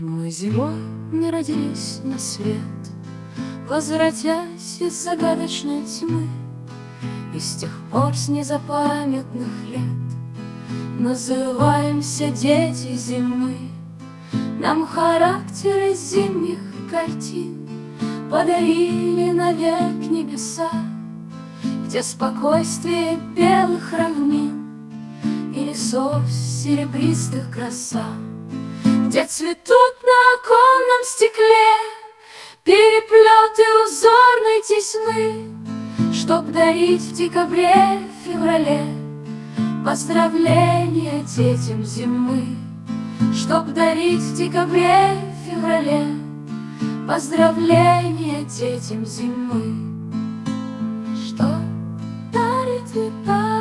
Мы зимой не родились на свет, возвратясь из загадочной тьмы, и с тех пор с незапамятных лет называемся дети зимы. Нам характеры зимних картин подарили навек небеса, где спокойствие белых равнин и лесов серебристых краса, где цветут на оконном стекле переплеты узорной тесьмы, чтоб дарить в декабре, феврале поздравления детям зимы, чтоб дарить в декабре, феврале поздравления детям зимы. Что дарит века?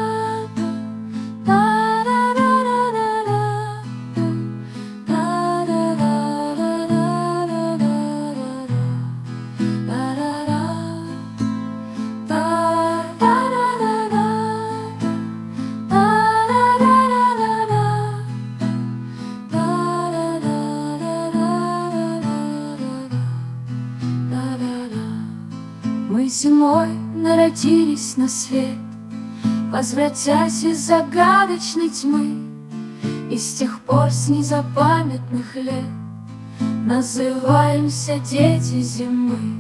Мы зимой народились на свет, возвратясь из загадочной тьмы, и с тех пор с незапамятных лет называемся дети зимы.